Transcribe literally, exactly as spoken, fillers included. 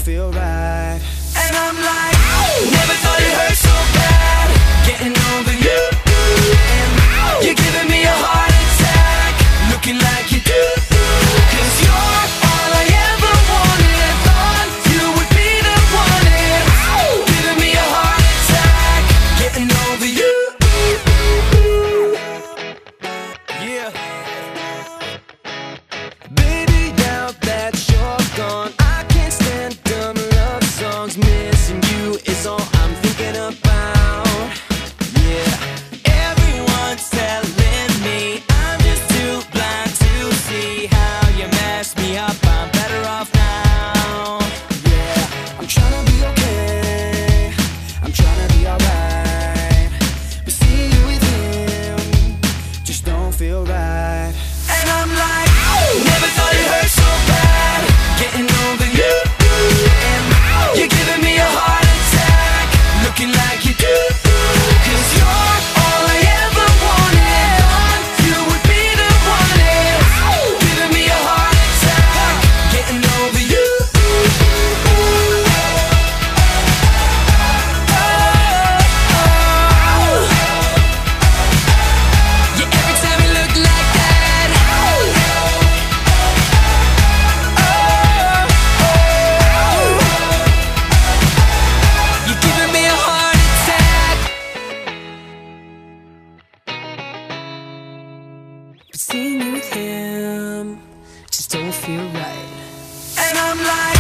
feel right. And I'm like, never thought it hurt so bad, getting over you. And you're giving me a heart attack, looking like you do. Cause you're all I ever wanted, thought you would be the one. And giving me a heart attack, getting over you. Yeah. Baby, now that you're gone, I can't stand dumb love songs. Missing you is all I'm thinking about. Yeah. Everyone's telling me I'm just too blind to see how you messed me up. I'm better off now. Yeah. I'm trying to be okay, I'm trying to be alright, but seeing you with him just don't feel right. And I'm like, never thought it hurt so bad, getting over you. And you're giving me a heart attack, looking like you do. Cause you're all I ever wanted, thought you would be the one. And giving me a heart attack, getting over you. Yeah, every time you look like that, you're giving me a heart attack. But seeing you with him just don't feel right. And I'm like,